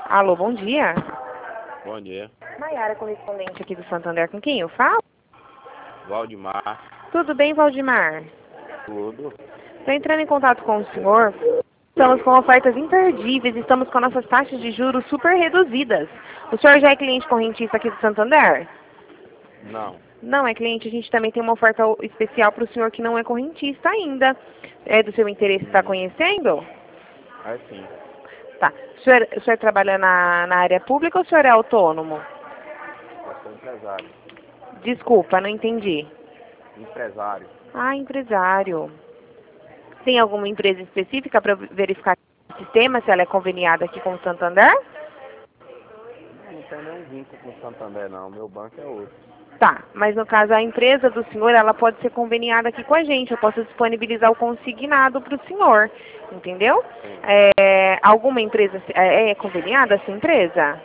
Alô, bom dia. Bom dia. Maiara, correspondente aqui do Santander, com quem eu falo? Valdemar. Tudo bem, Valdemar? Tudo. Estou entrando em contato com o senhor. Estamos com ofertas imperdíveis, estamos com nossas taxas de juros super reduzidas. O senhor já é cliente correntista aqui do Santander? Não. Não é cliente, a gente também tem uma oferta especial para o senhor que não é correntista ainda. É do seu interesse estar conhecendo? É sim. Tá. O senhor trabalha na área pública ou o senhor é autônomo? Eu sou empresário. Desculpa, não entendi. Empresário. Ah, empresário. Tem alguma empresa específica para verificar o sistema, se ela é conveniada aqui com o Santander? Não tem nenhum vínculo com o Santander, não. Meu banco é outro. Tá, mas no caso a empresa do senhor, ela pode ser conveniada aqui com a gente. Eu posso disponibilizar o consignado para o senhor, entendeu? Sim. Alguma empresa é conveniada essa empresa?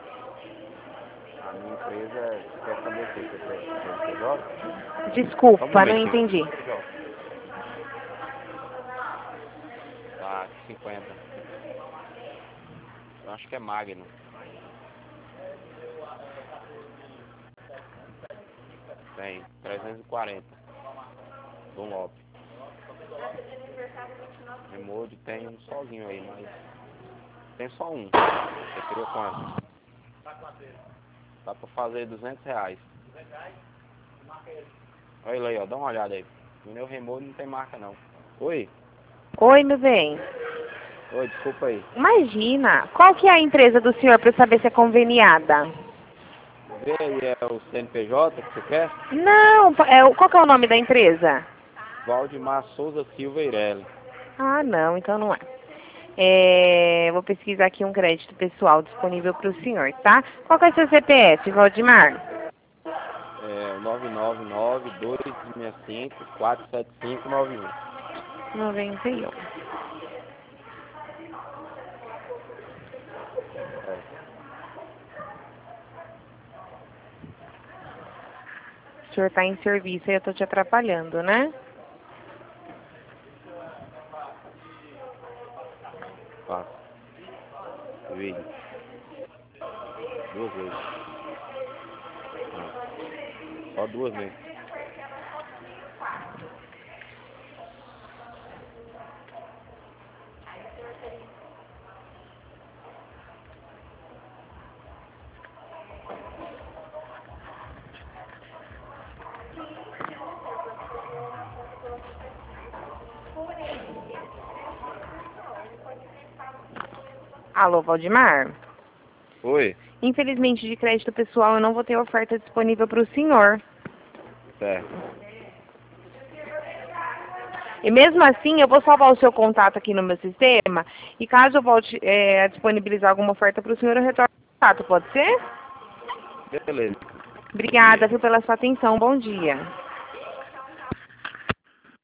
A minha empresa quer saber o quê? Você quer CNPJ? Só um Desculpa, não momentinho. entendi. Tá, 50. Eu acho que é Magno. Tem, 340. Dunlop. Remote tem um sozinho aí, mas tem só um. Você queria quanto? Dá pra fazer R$200. Olha ele aí, ó, dá uma olhada aí. O meu remote não tem marca não. Oi? Oi, meu bem. Oi, desculpa aí. Imagina, qual que é a empresa do senhor para eu saber se é conveniada? Vê aí, é o CNPJ que você quer? Não, qual que é o nome da empresa? Valdemar Souza Silva Eireli. Ah, não, então não é. Vou pesquisar aqui um crédito pessoal disponível para o senhor, tá? Qual que é o seu CPF, Valdemar? É o 999-265-47591. 91. É. O senhor está em serviço e eu estou te atrapalhando, né? Passa. Vídeo. 2 vezes. Não. Só 2 mesmo. Alô, Valdemar? Oi? Infelizmente, de crédito pessoal, eu não vou ter oferta disponível para o senhor. Certo. E mesmo assim, eu vou salvar o seu contato aqui no meu sistema. E caso eu volte a disponibilizar alguma oferta para o senhor, eu retorno o contato, pode ser? Beleza. Obrigada, viu, pela sua atenção. Bom dia.